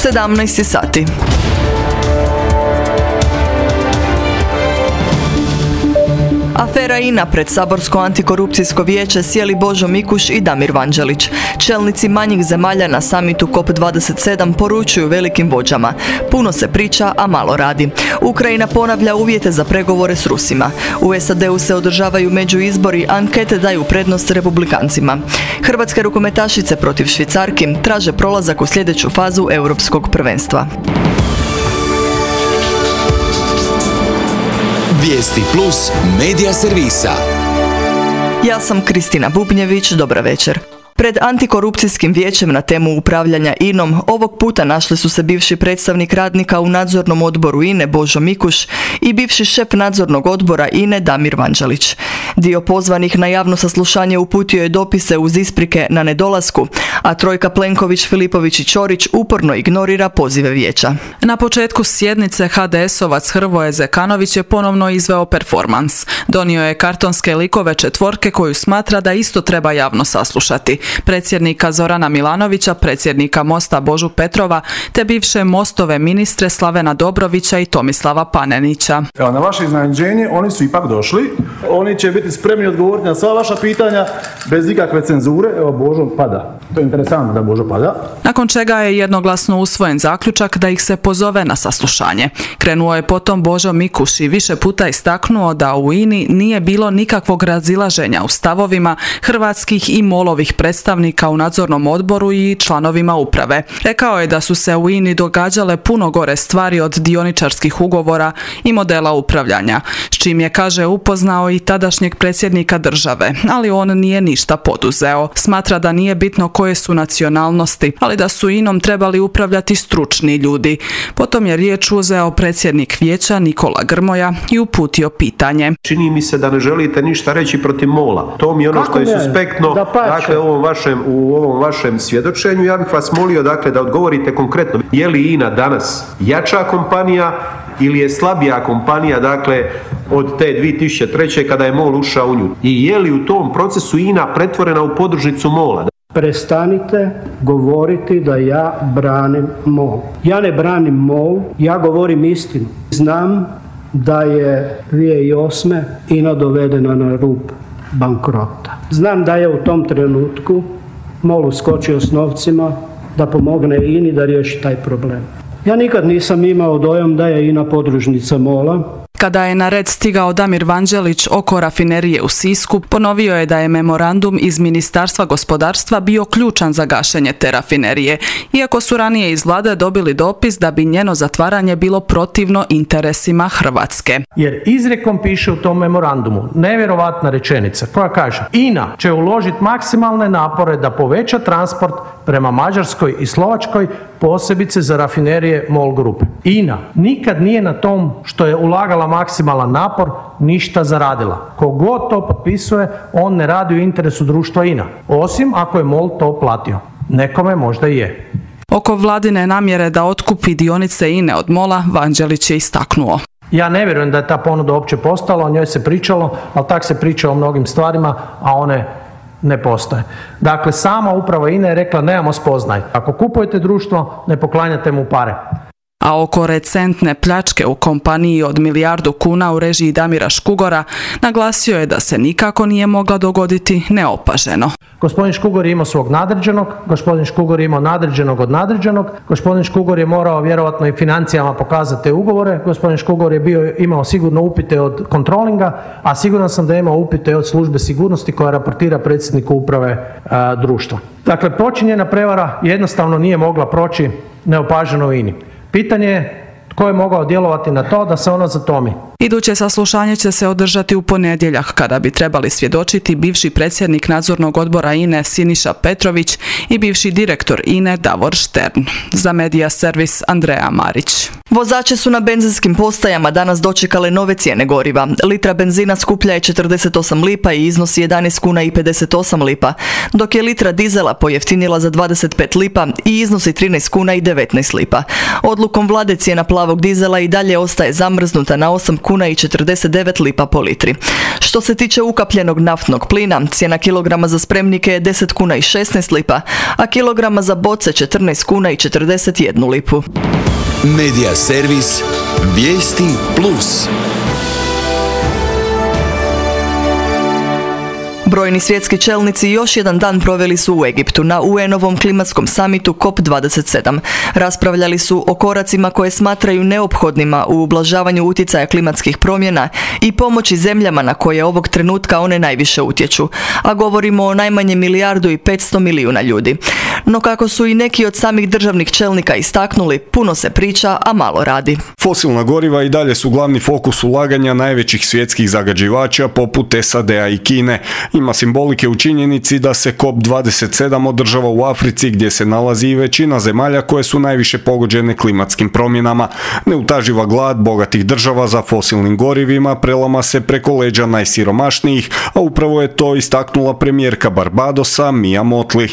17 sati. Afera INA pred Saborsko antikorupcijsko vijeće sjeli Božo Mikuš i Damir Vanđelić. Čelnici manjih zemalja na samitu COP27 poručuju velikim vođama. Puno se priča, a malo radi. Ukrajina ponavlja uvjete za pregovore s Rusima. U SAD-u se održavaju međuizbori, ankete daju prednost republikancima. Hrvatske rukometašice protiv Švicarki traže prolazak u sljedeću fazu europskog prvenstva. Vijesti Plus medija servisa. Ja sam Kristina Bubnjević, dobra večer. Pred antikorupcijskim vijećem na temu upravljanja INA-om ovog puta našli su se bivši predstavnik radnika u nadzornom odboru INA-e Božo Mikuš i bivši šef nadzornog odbora INA-e Damir Vanđelić. Dio pozvanih na javno saslušanje uputio je dopise uz isprike na nedolasku, a trojka Plenković, Filipović i Ćorić uporno ignorira pozive vijeća. Na početku sjednice HDS-ovac Hrvoje Zekanović je ponovno izveo performans. Donio je kartonske likove četvorke koju smatra da isto treba javno saslušati. Predsjednika Zorana Milanovića, predsjednika Mosta Božu Petrova, te bivše Mostove ministre Slavena Dobrovića i Tomislava Panenića. Evo, na vaše iznenađenje, oni su ipak došli. Oni će biti spremni odgovoriti na sva vaša pitanja bez ikakve cenzure. Evo, Božo pada. To je interesantno da Božo pada. Nakon čega je jednoglasno usvojen zaključak da ih se pozove na saslušanje. Krenuo je potom Božo Mikuš i više puta istaknuo da u INA-i nije bilo nikakvog razilaženja u stavovima hrvatskih i MOL-ovih predstavnika u nadzornom odboru i članovima uprave. Rekao je da su se u INA-i događale puno gore stvari od dioničarskih ugovora i modela upravljanja, s čim je, kaže, upoznao i tadašnjeg predsjednika države, ali on nije ništa poduzeo. Smatra da nije bitno koje su nacionalnosti, ali da su INA-om trebali upravljati stručni ljudi. Potom je riječ uzeo predsjednik vijeća Nikola Grmoja i uputio pitanje. Čini mi se da ne želite ništa reći protiv MOL-a. To mi je ono što je suspektno, dakle, u ovom vašem svjedočenju. Ja bih vas molio, dakle, da odgovorite konkretno. Je li INA danas jača kompanija ili je slabija kompanija, dakle, od te 2003. kada je MOL ušao u nju? I je li u tom procesu INA pretvorena u podružnicu MOL-a? Prestanite govoriti da ja branim MOL. Ja ne branim MOL, ja govorim istinu. Znam da je 2008. INA dovedena na rub bankrota. Znam da je u tom trenutku MOL uskočio s novcima da pomogne INA-i da riješi taj problem. Ja nikad nisam imao dojam da je INA podružnica MOL-a. Kada je na red stigao Damir Vanđelić oko rafinerije u Sisku, ponovio je da je memorandum iz Ministarstva gospodarstva bio ključan za gašenje te rafinerije, iako su ranije iz vlade dobili dopis da bi njeno zatvaranje bilo protivno interesima Hrvatske. Jer izrijekom piše u tom memorandumu nevjerovatna rečenica koja kaže: INA će uložiti maksimalne napore da poveća transport prema Mađarskoj i Slovačkoj, posebice za rafinerije MOL grupe. INA nikad nije na tom što je ulagala maksimalan napor ništa zaradila. Kogod to potpisuje, on ne radi u interesu društva INA, osim ako je MOL to platio. Nekome možda i je. Oko vladine namjere da otkupi dionice INA od MOL-a, Vanđelić je istaknuo. Ja ne vjerujem da je ta ponuda uopće postala, o njoj se pričalo, ali tak se priča o mnogim stvarima, a one ne postoje. Dakle, sama uprava INA je rekla: nemamo spoznaj. Ako kupujete društvo, ne poklanjate mu pare. A oko recentne pljačke u kompaniji od 1 milijardu kuna u režiji Damira Škugora naglasio je da se nikako nije mogla dogoditi neopaženo. Gospodin Škugor je imao svog nadređenog, gospodin Škugor je imao nadređenog od nadređenog, gospodin Škugor je morao vjerojatno i financijama pokazati te ugovore, gospodin Škugor je imao sigurno upite od kontrolinga, a siguran sam da je imao upite od službe sigurnosti koja raportira predsjedniku uprave društva. Dakle, počinjena prevara jednostavno nije mogla proći neopaženo u INA-i. Pitanje je tko je mogao djelovati na to da se ono zatomi. Iduće saslušanje će se održati u ponedjeljak, kada bi trebali svjedočiti bivši predsjednik nadzornog odbora INA-e Siniša Petrović i bivši direktor INA-e Davor Štern. Za Medija servis Andreja Marić. Vozače su na benzinskim postajama danas dočekale nove cijene goriva. Litra benzina skuplja je 48 lipa i iznosi 11 kuna i 58 lipa, dok je litra dizela pojeftinila za 25 lipa i iznosi 13 kuna i 19 lipa. Odlukom vlade cijena plavog dizela i dalje ostaje zamrznuta na 8 kuna i 49 lipa po litri. Što se tiče ukapljenog naftnog plina, cijena kilograma za spremnike je 10 kuna i 16 lipa, a kilograma za boce 14 kuna i 41 lipu. Medija servis Vijesti Plus. Brojni svjetski čelnici još jedan dan proveli su u Egiptu na UN-ovom klimatskom samitu COP27. Raspravljali su o koracima koje smatraju neophodnima u ublažavanju utjecaja klimatskih promjena i pomoći zemljama na koje ovog trenutka one najviše utječu, a govorimo o najmanje 1,5 milijardi ljudi. No kako su i neki od samih državnih čelnika istaknuli, puno se priča, a malo radi. Fosilna goriva i dalje su glavni fokus ulaganja najvećih svjetskih zagađivača poput SAD-a i Kine. Ima simbolike u činjenici da se COP27 održava u Africi gdje se nalazi i većina zemalja koje su najviše pogođene klimatskim promjenama. Neutaživa glad bogatih država za fosilnim gorivima prelama se preko leđa najsiromašnijih, a upravo je to istaknula premijerka Barbadosa Mia Mottley.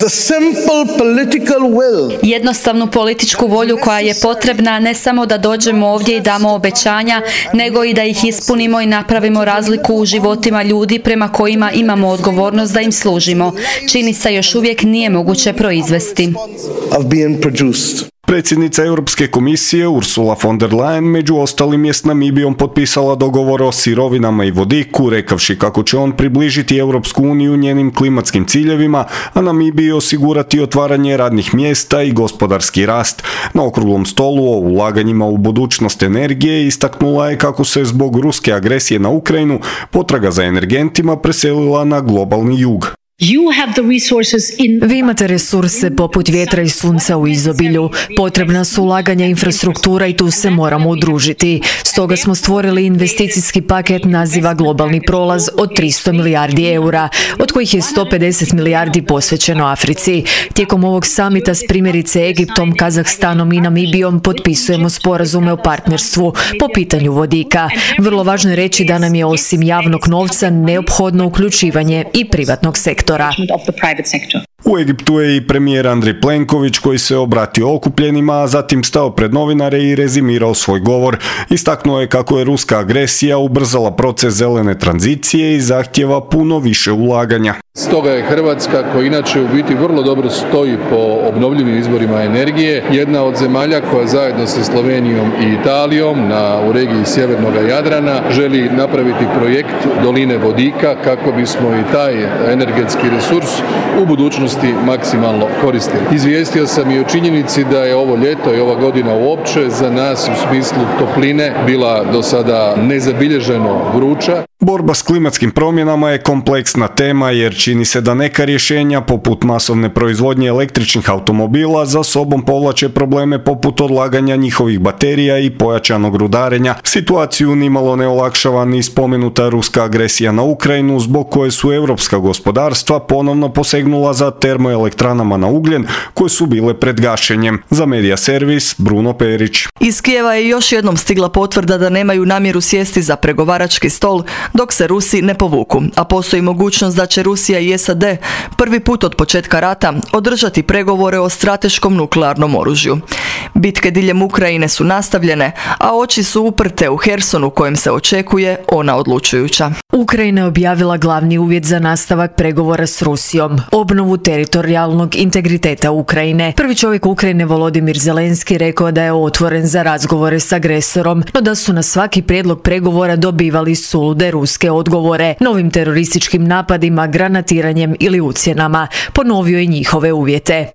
Jednostavnu političku volju koja je potrebna ne samo da dođemo ovdje i damo obećanja, nego i da ih ispunimo i napravimo razliku u životima ljudi prema kojima imamo odgovornost da im služimo. Čini se još uvijek nije moguće proizvesti. Predsjednica Europske komisije Ursula von der Leyen među ostalim je s Namibijom potpisala dogovor o sirovinama i vodiku, rekavši kako će on približiti Europsku uniju njenim klimatskim ciljevima, a Namibiji osigurati otvaranje radnih mjesta i gospodarski rast. Na okruglom stolu o ulaganjima u budućnost energije istaknula je kako se zbog ruske agresije na Ukrajinu potraga za energentima preselila na globalni jug. Vi imate resurse poput vjetra i sunca u izobilju. Potrebna su ulaganja infrastruktura i tu se moramo udružiti. Stoga smo stvorili investicijski paket naziva Globalni prolaz od 300 milijardi eura, od kojih je 150 milijardi posvećeno Africi. Tijekom ovog samita s primjerice Egiptom, Kazahstanom i Namibijom potpisujemo sporazume o partnerstvu po pitanju vodika. Vrlo važno je reći da nam je osim javnog novca neophodno uključivanje i privatnog sektora. U Egiptu je i premijer Andrej Plenković koji se obratio okupljenima, a zatim stao pred novinare i rezimirao svoj govor. Istaknuo je kako je ruska agresija ubrzala proces zelene tranzicije i zahtjeva puno više ulaganja. Stoga je Hrvatska, koja inače u biti vrlo dobro stoji po obnovljivim izvorima energije, jedna od zemalja koja zajedno sa Slovenijom i Italijom u regiji Sjevernog Jadrana želi napraviti projekt Doline vodika kako bismo i taj energetski resurs u budućnosti maksimalno koristili. Izvijestio sam i o činjenici da je ovo ljeto i ova godina uopće za nas u smislu topline bila do sada nezabilježeno vruća. Borba s klimatskim promjenama je kompleksna tema jer čini se da neka rješenja poput masovne proizvodnje električnih automobila za sobom povlače probleme poput odlaganja njihovih baterija i pojačanog rudarenja. Situaciju nimalo ne olakšava ni spomenuta ruska agresija na Ukrajinu zbog koje su europska gospodarstva ponovno posegnula za termoelektranama na ugljen koje su bile pred gašenjem. Za Medija servis Bruno Perić. Iz Kijeva je još jednom stigla potvrda da nemaju namjeru sjesti za pregovarački stol dok se Rusi ne povuku, a postoji mogućnost da će Rusija i SAD prvi put od početka rata održati pregovore o strateškom nuklearnom oružju. Bitke diljem Ukrajine su nastavljene, a oči su uprte u Hersonu kojem se očekuje ona odlučujuća. Ukrajina je objavila glavni uvjet za nastavak pregovora s Rusijom, obnovu teritorijalnog integriteta Ukrajine. Prvi čovjek Ukrajine Volodimir Zelenski rekao da je otvoren za razgovore s agresorom, no da su na svaki prijedlog pregovora dobivali sulude ruske odgovore, novim terorističkim napadima, granatiranjem ili ucjenama. Ponovio je njihove uvjete.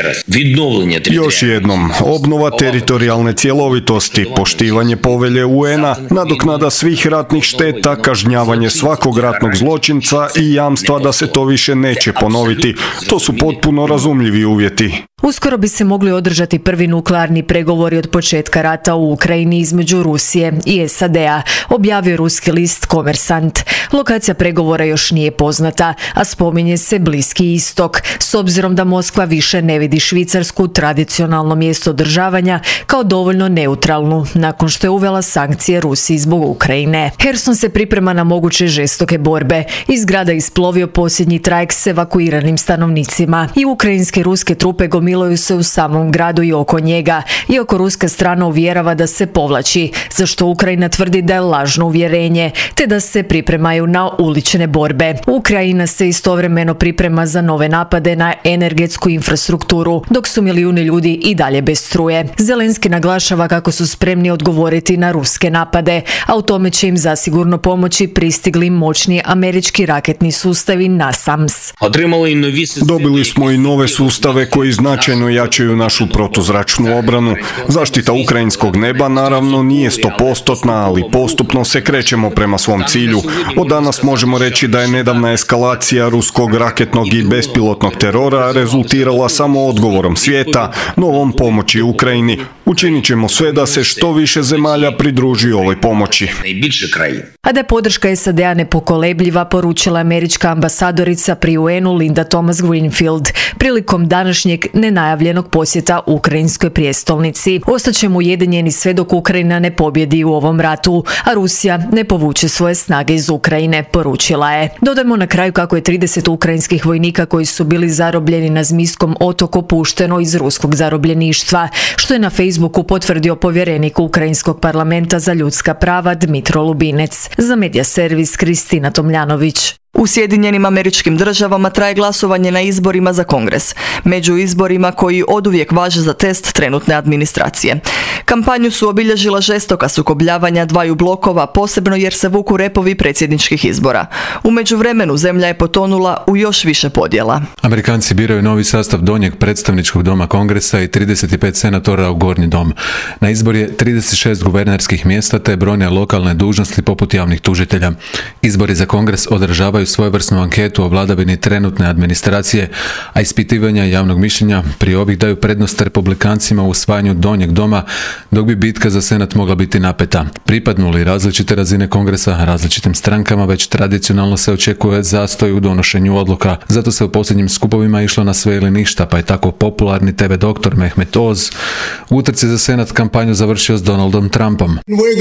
Još jednom, obnova teritorijalne cjelovitosti, poštivanje povelje UN-a, nadoknada svih ratnih šteta, kažnjavanje svakog ratnog zločinca i jamstva da se to više neće ponoviti. To su potpuno razumljivi uvjeti. Uskoro bi se mogli održati prvi nuklearni pregovori od početka rata u Ukrajini između Rusije i SAD-a, objavio ruski list Komersant. Lokacija pregovora još nije poznata, a spominje se Bliski istok, s obzirom da Moskva više ne vidi Švicarsku, tradicionalno mjesto održavanja, kao dovoljno neutralnu, nakon što je uvela sankcije Rusiji zbog Ukrajine. Herson se priprema na moguće žestoke borbe. Iz grada isplovio posljednji trajekt s evakuiranim stanovnicima i ukrajinske i ruske trupe gomilaju nagomiluju se u samom gradu i oko njega, iako ruska strana uvjerava da se povlači, za što Ukrajina tvrdi da je lažno uvjerenje, te da se pripremaju na ulične borbe. Ukrajina se istovremeno priprema za nove napade na energetsku infrastrukturu, dok su milijuni ljudi i dalje bez struje. Zelenski naglašava kako su spremni odgovoriti na ruske napade, a u tome će im zasigurno pomoći pristigli moćni američki raketni sustavi NASAMS. Dobili smo i nove sustave koji značajno jačaju našu protuzračnu obranu. Zaštita ukrajinskog neba naravno nije 100%, ali postupno se krećemo prema svom cilju. Od danas možemo reći da je nedavna eskalacija ruskog raketnog i bespilotnog terora rezultirala samo odgovorom svijeta, novom pomoći Ukrajini. Učinit ćemo sve da se što više zemalja pridruži ovoj pomoći. A da je podrška SAD-a nepokolebljiva, poručila američka ambasadorica pri UN-u Linda Thomas Greenfield prilikom današnjeg nenajavljenog posjeta ukrajinskoj prijestolnici. Ostaćemo ujedinjeni sve dok Ukrajina ne pobjedi u ovom ratu, a Rusija ne povuče svoje snage iz Ukrajine, poručila je. Dodajmo na kraju kako je 30 ukrajinskih vojnika koji su bili zarobljeni na Zmijskom otoku pušteno iz ruskog zarobljeništva, što je na Facebooku potvrdio povjerenik Ukrajinskog parlamenta za ljudska prava Dmitro Lubinec. Za Medija servis Kristina Tomljanović. U Sjedinjenim Američkim Državama traje glasovanje na izborima za Kongres, među izborima koji oduvijek važe za test trenutne administracije. Kampanju su obilježila žestoka sukobljavanja dvaju blokova, posebno jer se vuku repovi predsjedničkih izbora. U međuvremenu zemlja je potonula u još više podjela. Amerikanci biraju novi sastav donjeg predstavničkog doma Kongresa i 35 senatora u gornji dom. Na izbor je 36 guvernerskih mjesta te brojne lokalne dužnosti poput javnih tužitelja. Izbori za Kongres održavaju svojevrsnu anketu o vladavini trenutne administracije, a ispitivanja javnog mišljenja prije ovih daju prednost republikancima u usvajanju donjeg doma, dok bi bitka za senat mogla biti napeta. Pripadnuli različite razine Kongresa različitim strankama, već tradicionalno se očekuje zastoj u donošenju odluka. Zato se u posljednjim skupovima išlo na sve ili ništa, pa je tako popularni TV doktor Mehmet Oz u utrci za senat kampanju završio s Donaldom Trumpom.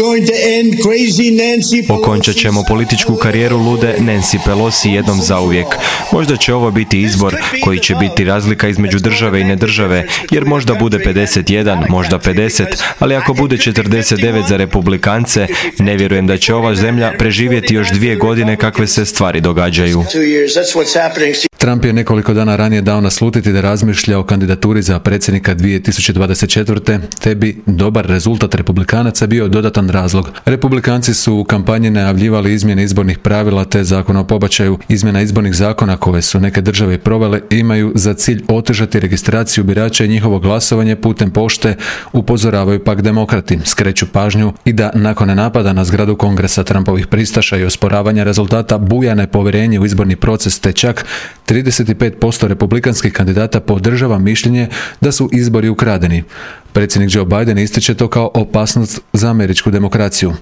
Okončat ćemo političku karijeru lude Nancy Pelosi jednom zauvijek. Možda će ovo biti izbor koji će biti razlika između države i nedržave, jer možda bude 51, možda 50, ali ako bude 49 za republikance, ne vjerujem da će ova zemlja preživjeti još 2 godine kakve se stvari događaju. Trump je nekoliko dana ranije dao naslutiti da razmišlja o kandidaturi za predsjednika 2024. te bi dobar rezultat republikanaca bio dodatan razlog. Republikanci su u kampanji najavljivali izmjene izbornih pravila te zakona o pobačaju. Izmjena izbornih zakona koje su neke države provele imaju za cilj otežati registraciju birača i njihovo glasovanje putem pošte, upozoravaju pak demokrati. Skreću pažnju i da nakon napada na zgradu Kongresa Trumpovih pristaša i osporavanja rezultata buja nepovjerenje u izborni proces, te čak 35% republikanskih kandidata podržava mišljenje da su izbori ukradeni. Predsjednik Joe Biden ističe to kao opasnost za američku demokraciju.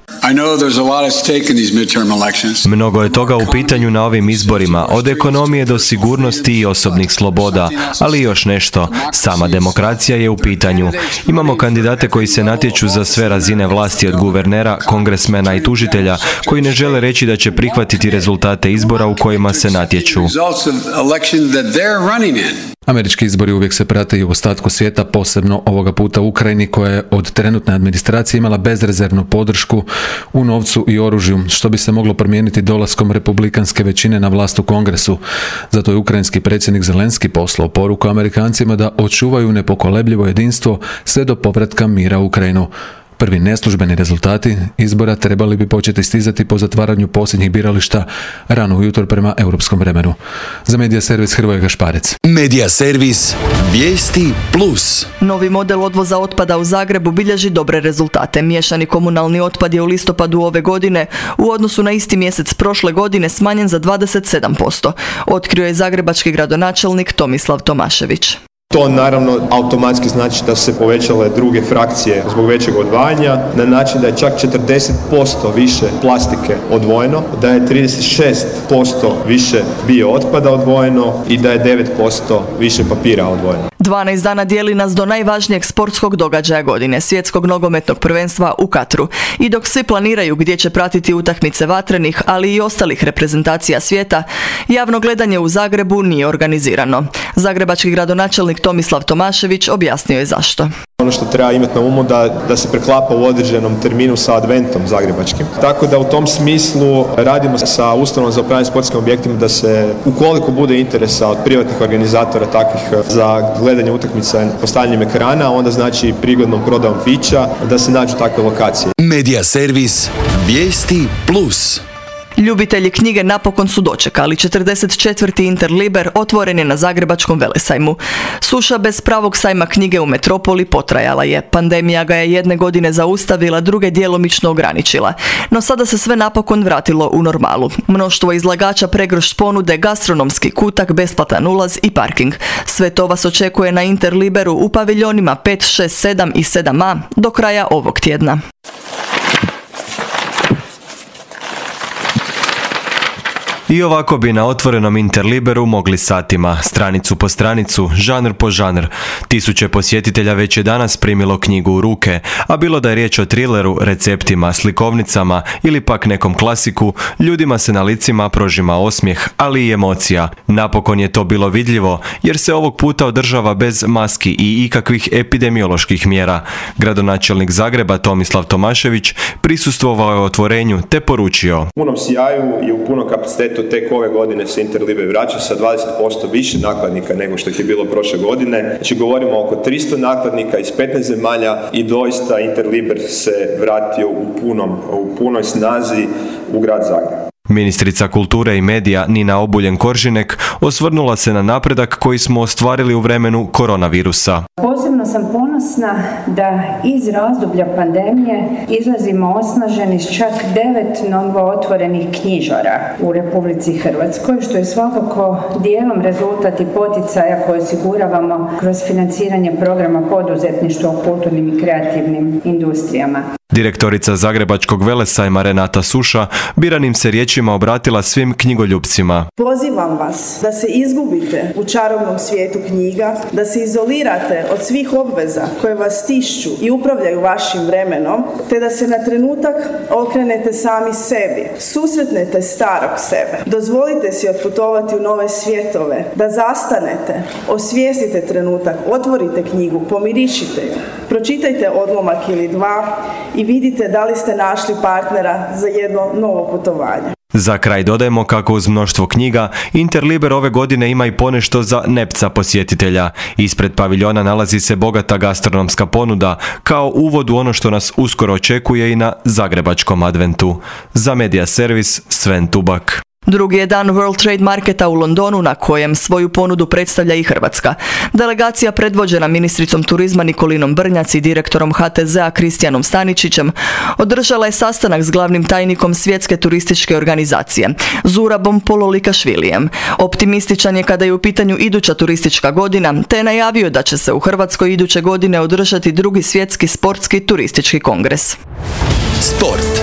Mnogo je toga u pitanju na ovim izborima, od ekonomije do sigurnosti i osobnih sloboda, ali još nešto, sama demokracija je u pitanju. Imamo kandidate koji se natječu za sve razine vlasti, od guvernera, kongresmena i tužitelja, koji ne žele reći da će prihvatiti rezultate izbora u kojima se natječu. Američki izbori uvijek se prate i u ostatku svijeta, posebno ovoga puta u Ukrajini, koja je od trenutne administracije imala bezrezervnu podršku u novcu i oružju, što bi se moglo promijeniti dolaskom republikanske većine na vlast u Kongresu. Zato je ukrajinski predsjednik Zelenski poslao poruku Amerikancima da očuvaju nepokolebljivo jedinstvo sve do povratka mira u Ukrajinu. Prvi neslužbeni rezultati izbora trebali bi početi stizati po zatvaranju posljednjih birališta rano ujutro prema europskom vremenu. Za Medija servis Hrvoje Gašparec. Medija servis Vijesti Plus. Novi model odvoza otpada u Zagrebu bilježi dobre rezultate. Miješani komunalni otpad je u listopadu ove godine u odnosu na isti mjesec prošle godine smanjen za 27%. Otkrio je zagrebački gradonačelnik Tomislav Tomašević. To naravno automatski znači da su se povećale druge frakcije zbog većeg odvajanja, na način da je čak 40% više plastike odvojeno, da je 36% više bio otpada odvojeno i da je 9% više papira odvojeno. 12 dana dijeli nas do najvažnijeg sportskog događaja godine, svjetskog nogometnog prvenstva u Katru. I dok svi planiraju gdje će pratiti utakmice vatrenih, ali i ostalih reprezentacija svijeta, javno gledanje u Zagrebu nije organizirano. Zagrebački gradonačelnik Tomislav Tomašević objasnio je zašto. Ono što treba imati na umu da se preklapa u određenom terminu sa adventom zagrebačkim. Tako da u tom smislu radimo sa ustanovom za upravljanje sportskim objektima da se, ukoliko bude interesa od privatnih organizatora takvih za gledanje utakmica postavljanjem ekrana, onda znači prigodnom prodajom pića da se nađu takve lokacije. Medija servis Vijesti Plus. Ljubitelji knjige napokon su dočekali. 44. Interliber otvoren je na Zagrebačkom velesajmu. Suša bez pravog sajma knjige u metropoli potrajala je. Pandemija ga je jedne godine zaustavila, druge djelomično ograničila. No sada se sve napokon vratilo u normalu. Mnoštvo izlagača, pregršt ponude, gastronomski kutak, besplatan ulaz i parking. Sve to vas očekuje na Interliberu u paviljonima 5, 6, 7 i 7a do kraja ovog tjedna. I ovako bi na otvorenom Interliberu mogli satima, stranicu po stranicu, žanr po žanr. Tisuće posjetitelja već je danas primilo knjigu u ruke, a bilo da je riječ o trileru, receptima, slikovnicama ili pak nekom klasiku, ljudima se na licima prožima osmijeh, ali i emocija. Napokon je to bilo vidljivo, jer se ovog puta održava bez maski i ikakvih epidemioloških mjera. Gradonačelnik Zagreba Tomislav Tomašević prisustvovao je otvorenju te poručio: U punom sjaju i u punom kapacitetu tek ove godine se Interliber vraća sa 20% više nakladnika nego što ih je bilo prošle godine. Znači govorimo oko 300 nakladnika iz 15 zemalja i doista Interliber se vratio u punoj snazi u grad Zagreb. Ministrica kulture i medija Nina Obuljen-Koržinek osvrnula se na napredak koji smo ostvarili u vremenu koronavirusa. Posebno sam ponosna da iz razdoblja pandemije izlazimo osnaženi s čak 9 novo otvorenih knjižara u Republici Hrvatskoj, što je svakako dijelom rezultat i poticaja koje osiguravamo kroz financiranje programa poduzetništva u kulturnim i kreativnim industrijama. Direktorica Zagrebačkog velesajma Renata Suša biranim se riječima obratila svim knjigoljupcima. Pozivam vas da se izgubite u čarobnom svijetu knjiga, da se izolirate od svih obveza koje vas tišću i upravljaju vašim vremenom, te da se na trenutak okrenete sami sebi, susretnete starog sebe. Dozvolite si otputovati u nove svjetove, da zastanete, osvijestite trenutak, otvorite knjigu, pomirišite ju, pročitajte odlomak ili dva i vidite da li ste našli partnera za jedno novo putovanje. Za kraj dodajemo kako uz mnoštvo knjiga, Interliber ove godine ima i ponešto za nepca posjetitelja. Ispred paviljona nalazi se bogata gastronomska ponuda, kao uvod u ono što nas uskoro očekuje i na Zagrebačkom adventu. Za Medija servis Sven Tubak. Drugi je dan World Trade Marketa u Londonu na kojem svoju ponudu predstavlja i Hrvatska. Delegacija predvođena ministricom turizma Nikolinom Brnjac i direktorom HTZ-a Kristijanom Staničićem održala je sastanak s glavnim tajnikom Svjetske turističke organizacije, Zurabom Pololikašvilijem. Optimističan je kada je u pitanju iduća turistička godina, te je najavio da će se u Hrvatskoj iduće godine održati drugi svjetski sportski turistički kongres. Sport.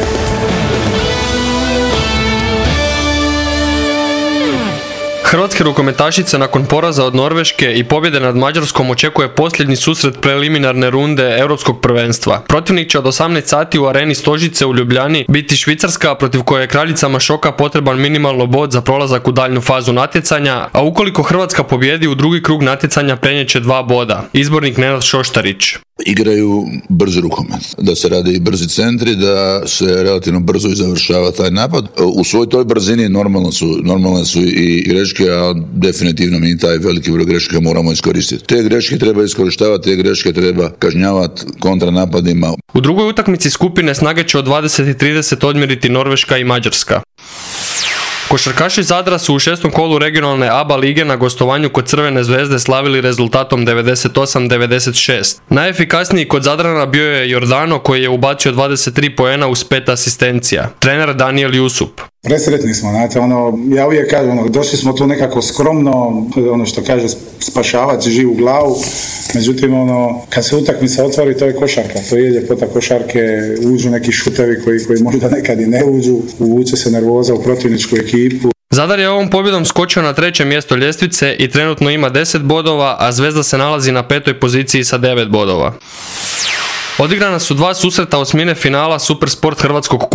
Hrvatske rukometašice nakon poraza od Norveške i pobjede nad Mađarskom očekuje posljednji susret preliminarne runde Europskog prvenstva. Protivnik će od 18 sati u areni Stožice u Ljubljani biti Švicarska, protiv koje je kraljicama šoka potreban minimalno bod za prolazak u daljnju fazu natjecanja, a ukoliko Hrvatska pobjedi u drugi krug natjecanja prenijet 2 boda. Izbornik Nenad Šoštarić. Igraju brzi rukomet, da se rade i brzi centri, da se relativno brzo i završava taj napad. U svoj toj brzini normalne su i greške, a definitivno mi taj veliki broj greške moramo iskoristiti. Te greške treba iskorištavati, te greške treba kažnjavati kontranapadima. U drugoj utakmici skupine snage će od 20:30 odmjeriti Norveška i Mađarska. Košarkaši Zadra su u 6. kolu regionalne ABA lige na gostovanju kod Crvene zvezde slavili rezultatom 98-96. Najefikasniji kod Zadrana bio je Jordano koji je ubacio 23 poena uz 5 asistencija. Trener Daniel Jusup. Presretni smo, znate, ja uvijek kažem, došli smo tu nekako skromno, što kaže, spašavati živu glavu, međutim, kad se utakmica otvori, to je košarka, to je ljepota košarke, uđu neki šutevi koji možda nekad i ne uđu, uvuče se nervoza u protivničku ekipu. Zadar je ovom pobjedom skočio na 3. mjesto ljestvice i trenutno ima 10 bodova, a Zvezda se nalazi na 5. poziciji sa 9 bodova. Odigrana su 2 susreta osmine finala Supersport Hrvatskog kupa.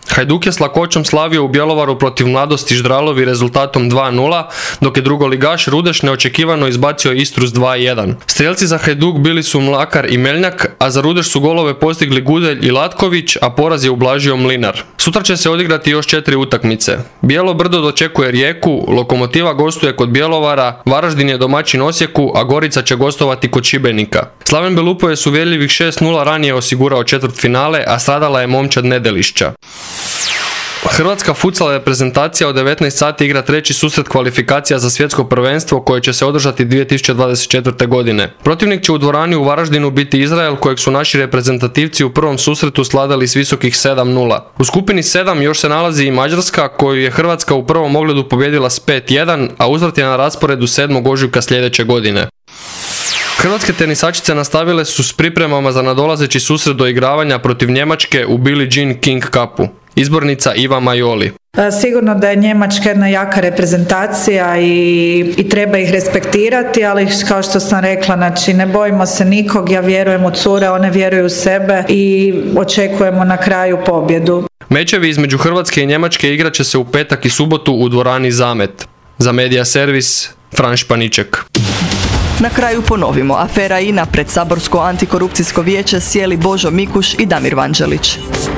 Hajduk je s lakoćom slavio u Bjelovaru protiv Mladosti Ždralovi rezultatom 2:0, dok je drugoligaš Rudeš neočekivano izbacio Istru s 2:1. Strijelci za Hajduk bili su Mlakar i Meljnjak, a za Rudeš su golove postigli Gudelj i Latković, a poraz je ublažio Mlinar. Sutra će se odigrati još 4 utakmice. Bijelo Brdo dočekuje Rijeku, Lokomotiva gostuje kod Bjelovara, Varaždin je domaćin Osijeku, a Gorica će gostovati kod Šibenika. Slaven Belupo je s uvjerljivih 6:0 ranije osigurao četvrtfinale, a stradala je momčad Nedelišća. Hrvatska futsal reprezentacija od 19 sati igra treći susret kvalifikacija za svjetsko prvenstvo koje će se održati 2024. godine. Protivnik će u dvorani u Varaždinu biti Izrael, kojeg su naši reprezentativci u prvom susretu slavili s visokih 7:0. U skupini 7 još se nalazi i Mađarska, koju je Hrvatska u prvom ogledu pobijedila s 5:1, a uzvrat je na rasporedu 7. ožujka sljedeće godine. Hrvatske tenisačice nastavile su s pripremama za nadolazeći susret doigravanja protiv Njemačke u Billie Jean King Cupu. Izbornica Iva Majoli. Sigurno da je Njemačka jedna jaka reprezentacija i treba ih respektirati, ali kao što sam rekla, znači ne bojimo se nikog, ja vjerujem u cure, one vjeruju u sebe i očekujemo na kraju pobjedu. Mečevi između Hrvatske i Njemačke igrat će se u petak i subotu u dvorani Zamet. Za Medija servis, Fran Španiček. Na kraju ponovimo, afera INA pred Saborsko antikorupcijsko vijeće sjeli Božo Mikuš i Damir Vanđelić.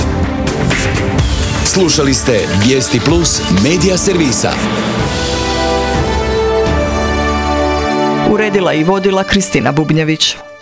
Slušali ste Vijesti Plus Medija servisa. Uredila i vodila Kristina Bubnjević.